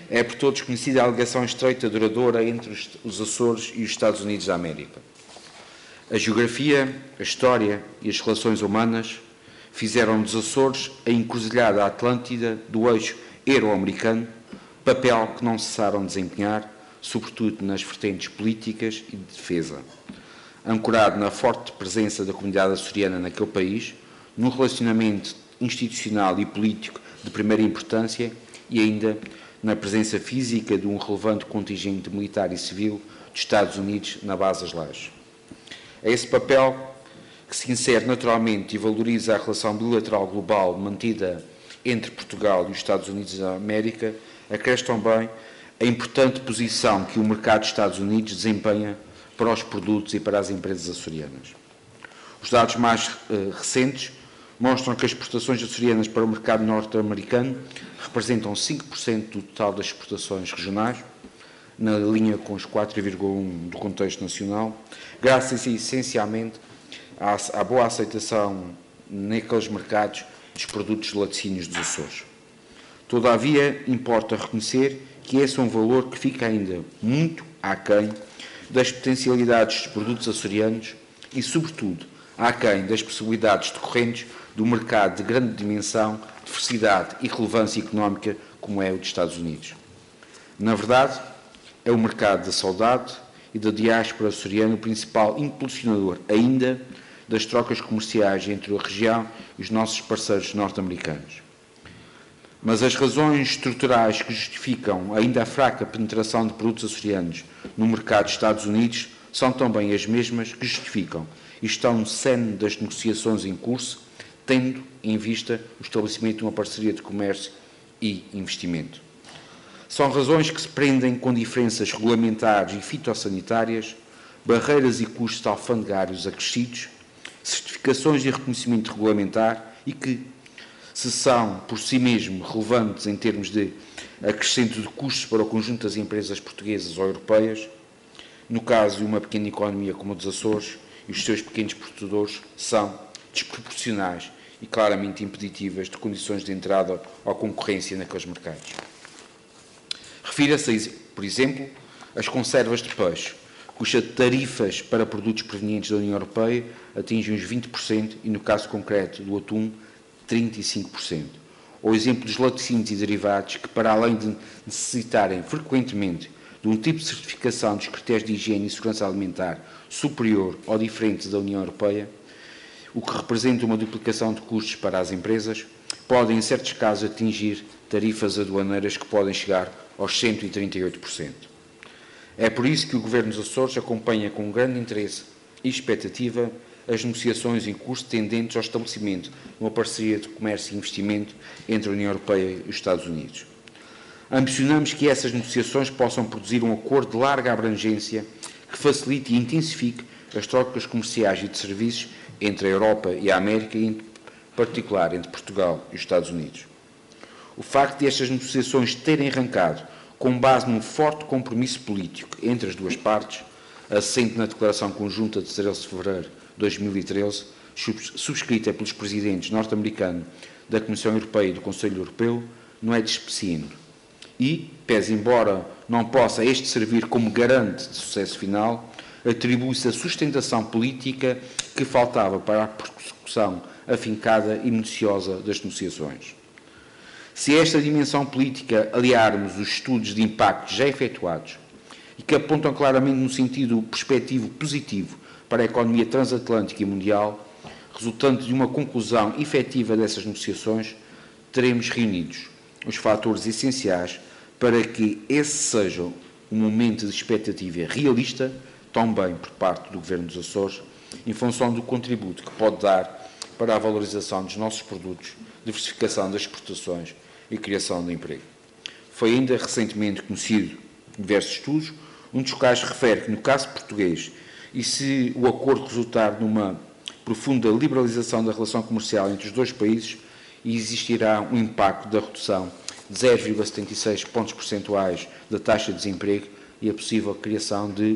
É por todos conhecida a ligação estreita e duradoura entre os Açores e os Estados Unidos da América. A geografia, a história e as relações humanas fizeram dos Açores a encruzilhada atlântida do eixo euro-americano, papel que não cessaram de desempenhar, sobretudo nas vertentes políticas e de defesa. Ancorado na forte presença da comunidade açoriana naquele país, num relacionamento institucional e político de primeira importância e ainda na presença física de um relevante contingente militar e civil dos Estados Unidos na base das Lajes. É esse papel que se insere naturalmente e valoriza a relação bilateral global mantida entre Portugal e os Estados Unidos da América, acresce também a importante posição que o mercado dos Estados Unidos desempenha para os produtos e para as empresas açorianas. Os dados mais recentes mostram que as exportações açorianas para o mercado norte-americano representam 5% do total das exportações regionais, na linha com os 4,1% do contexto nacional, graças essencialmente à boa aceitação naqueles mercados dos produtos de laticínios dos Açores. Todavia, importa reconhecer que esse é um valor que fica ainda muito aquém das potencialidades dos produtos açorianos e, sobretudo, aquém das possibilidades decorrentes do mercado de grande dimensão, diversidade e relevância económica como é o dos Estados Unidos. Na verdade, é o mercado da saudade e da diáspora açoriana o principal impulsionador ainda das trocas comerciais entre a região e os nossos parceiros norte-americanos. Mas as razões estruturais que justificam ainda a fraca penetração de produtos açorianos no mercado dos Estados Unidos são também as mesmas que justificam e estão no cerne das negociações em curso, tendo em vista o estabelecimento de uma parceria de comércio e investimento. São razões que se prendem com diferenças regulamentares e fitossanitárias, barreiras e custos alfandegários acrescidos, certificações e reconhecimento regulamentar e que, se são por si mesmo relevantes em termos de acrescento de custos para o conjunto das empresas portuguesas ou europeias, no caso de uma pequena economia como a dos Açores e os seus pequenos produtores, são desproporcionais e claramente impeditivas de condições de entrada ou concorrência naqueles mercados. Refira-se, por exemplo, às conservas de peixe, cujas tarifas para produtos provenientes da União Europeia atingem os 20% e, no caso concreto do atum, 35%. Ou exemplo dos laticínios e derivados que, para além de necessitarem frequentemente de um tipo de certificação dos critérios de higiene e segurança alimentar superior ou diferente da União Europeia, o que representa uma duplicação de custos para as empresas, podem, em certos casos, atingir tarifas aduaneiras que podem chegar aos 138%. É por isso que o Governo dos Açores acompanha com grande interesse e expectativa as negociações em curso tendentes ao estabelecimento de uma parceria de comércio e investimento entre a União Europeia e os Estados Unidos. Ambicionamos que essas negociações possam produzir um acordo de larga abrangência que facilite e intensifique as trocas comerciais e de serviços entre a Europa e a América e, em particular, entre Portugal e os Estados Unidos. O facto de estas negociações terem arrancado com base num forte compromisso político entre as duas partes, assente na Declaração Conjunta de 13 de fevereiro de 2013, subscrita pelos presidentes norte-americano da Comissão Europeia e do Conselho Europeu, não é despeciente. E, pese embora não possa este servir como garante de sucesso final, atribui-se a sustentação política que faltava para a persecução afincada e minuciosa das negociações. Se a esta dimensão política aliarmos os estudos de impacto já efetuados e que apontam claramente no sentido perspectivo positivo para a economia transatlântica e mundial, resultante de uma conclusão efetiva dessas negociações, teremos reunidos os fatores essenciais para que esse seja um momento de expectativa realista, também por parte do Governo dos Açores, em função do contributo que pode dar para a valorização dos nossos produtos, diversificação das exportações e criação de emprego. Foi ainda recentemente conhecido, em diversos estudos, um dos quais refere que, no caso português, e se o acordo resultar numa profunda liberalização da relação comercial entre os dois países, existirá um impacto da redução de 0,76 pontos percentuais da taxa de desemprego e a possível criação de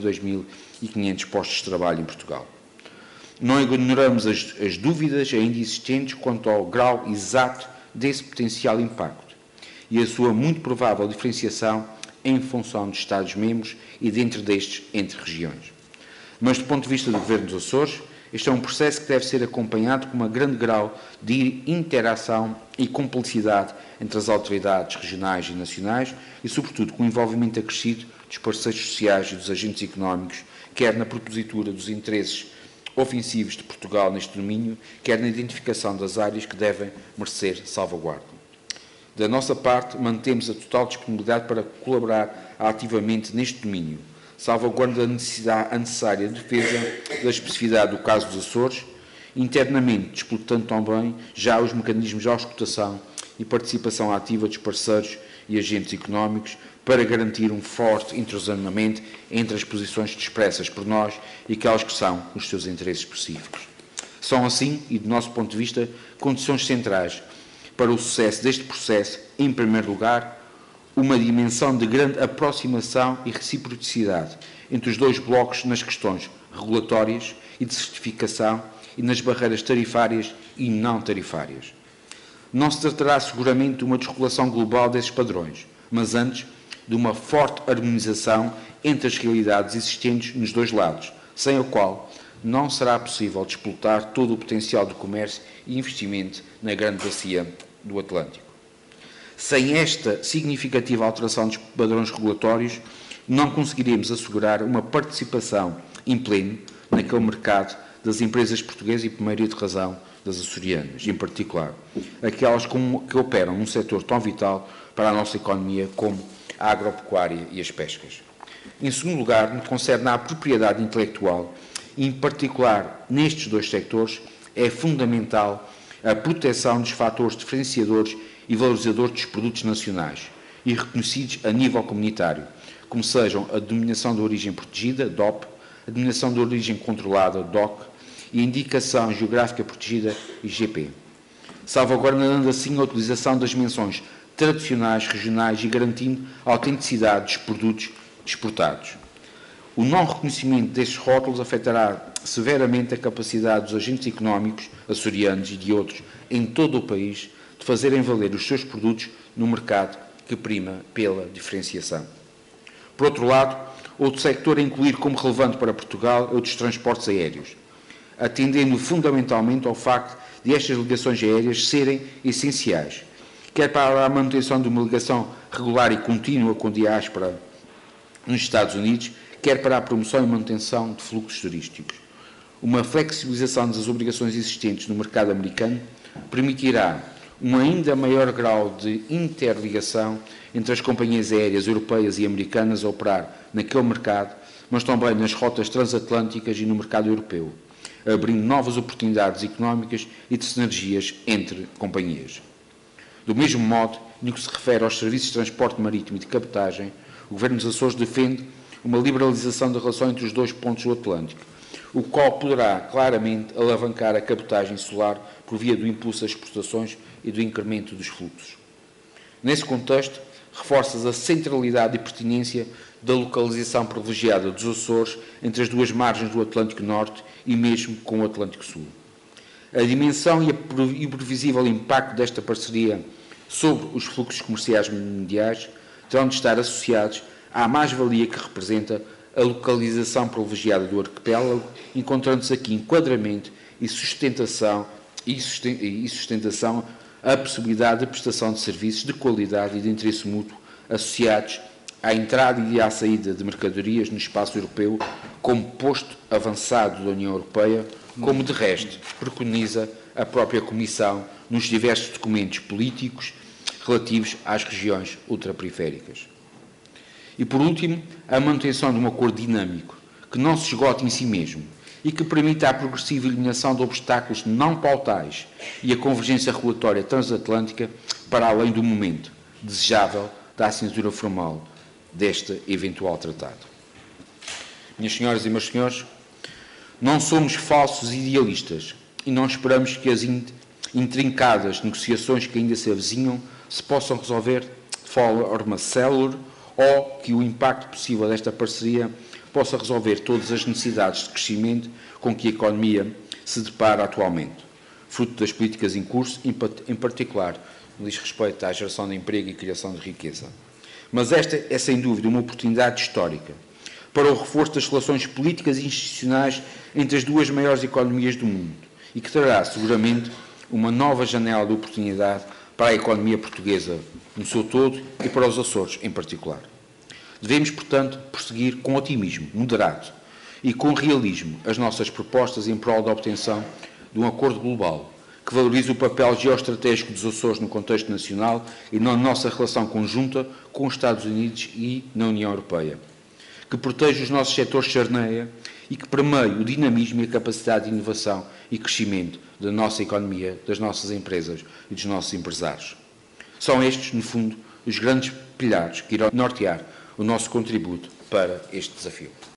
42.500 postos de trabalho em Portugal. Não ignoramos as dúvidas ainda existentes quanto ao grau exato desse potencial impacto e a sua muito provável diferenciação em função dos Estados-membros e, dentro destes, entre regiões. Mas, do ponto de vista do Governo dos Açores, este é um processo que deve ser acompanhado com um grande grau de interação e cumplicidade entre as autoridades regionais e nacionais e, sobretudo, com o envolvimento acrescido dos parceiros sociais e dos agentes económicos, quer na propositura dos interesses ofensivos de Portugal neste domínio, quer na identificação das áreas que devem merecer salvaguarda. Da nossa parte, mantemos a total disponibilidade para colaborar ativamente neste domínio, salvaguardando a necessária defesa da especificidade do caso dos Açores, internamente disputando também já os mecanismos de auscultação e participação ativa dos parceiros e agentes económicos para garantir um forte entrosamento entre as posições expressas por nós e aquelas que são os seus interesses específicos. São assim, e do nosso ponto de vista, condições centrais para o sucesso deste processo, em primeiro lugar, uma dimensão de grande aproximação e reciprocidade entre os dois blocos nas questões regulatórias e de certificação e nas barreiras tarifárias e não tarifárias. Não se tratará seguramente de uma desregulação global desses padrões, mas antes de uma forte harmonização entre as realidades existentes nos dois lados, sem a qual não será possível explotar todo o potencial do comércio e investimento na grande bacia do Atlântico. Sem esta significativa alteração dos padrões regulatórios, não conseguiremos assegurar uma participação em pleno naquele mercado das empresas portuguesas e, por maioria de razão, das açorianas, em particular, aquelas que operam num setor tão vital para a nossa economia como a agropecuária e as pescas. Em segundo lugar, no que concerne à propriedade intelectual, em particular nestes dois sectores, é fundamental a proteção dos fatores diferenciadores e valorizadores dos produtos nacionais e reconhecidos a nível comunitário, como sejam a denominação de origem protegida, DOP, a denominação de origem controlada, DOC, e a indicação geográfica protegida, IGP, salvaguardando assim a utilização das menções tradicionais, regionais e garantindo a autenticidade dos produtos exportados. O não reconhecimento destes rótulos afetará severamente a capacidade dos agentes económicos açorianos e de outros em todo o país de fazerem valer os seus produtos no mercado que prima pela diferenciação. Por outro lado, outro sector a incluir como relevante para Portugal é o dos transportes aéreos, atendendo fundamentalmente ao facto de estas ligações aéreas serem essenciais, quer para a manutenção de uma ligação regular e contínua com a diáspora nos Estados Unidos, quer para a promoção e manutenção de fluxos turísticos. Uma flexibilização das obrigações existentes no mercado americano permitirá um ainda maior grau de interligação entre as companhias aéreas europeias e americanas a operar naquele mercado, mas também nas rotas transatlânticas e no mercado europeu, abrindo novas oportunidades económicas e de sinergias entre companhias. Do mesmo modo, no que se refere aos serviços de transporte marítimo e de cabotagem, o Governo dos Açores defende uma liberalização da relação entre os dois pontos do Atlântico, o qual poderá claramente alavancar a cabotagem insular por via do impulso das exportações e do incremento dos fluxos. Nesse contexto, reforça-se a centralidade e pertinência da localização privilegiada dos Açores entre as duas margens do Atlântico Norte e mesmo com o Atlântico Sul. A dimensão e o previsível impacto desta parceria sobre os fluxos comerciais mundiais terão de estar associados à mais-valia que representa a localização privilegiada do arquipélago, encontrando-se aqui enquadramento e sustentação a possibilidade de prestação de serviços de qualidade e de interesse mútuo associados à entrada e à saída de mercadorias no espaço europeu como posto avançado da União Europeia, como de resto preconiza a própria Comissão nos diversos documentos políticos relativos às regiões ultraperiféricas. E, por último, a manutenção de um acordo dinâmico, que não se esgote em si mesmo e que permita a progressiva eliminação de obstáculos não pautais e a convergência regulatória transatlântica para além do momento desejável da assinatura formal deste eventual tratado. Minhas senhoras e meus senhores, não somos falsos idealistas e não esperamos que as intrincadas negociações que ainda se avizinham se possam resolver de forma célere ou que o impacto possível desta parceria possa resolver todas as necessidades de crescimento com que a economia se depara atualmente, fruto das políticas em curso, em particular no que diz respeito à geração de emprego e criação de riqueza. Mas esta é, sem dúvida, uma oportunidade histórica para o reforço das relações políticas e institucionais entre as duas maiores economias do mundo e que trará, seguramente, uma nova janela de oportunidade para a economia portuguesa no seu todo e para os Açores em particular. Devemos, portanto, prosseguir com otimismo moderado e com realismo as nossas propostas em prol da obtenção de um acordo global que valorize o papel geoestratégico dos Açores no contexto nacional e na nossa relação conjunta com os Estados Unidos e na União Europeia, que proteja os nossos setores charneia e que permeie o dinamismo e a capacidade de inovação e crescimento da nossa economia, das nossas empresas e dos nossos empresários. São estes, no fundo, os grandes pilares que irão nortear o nosso contributo para este desafio.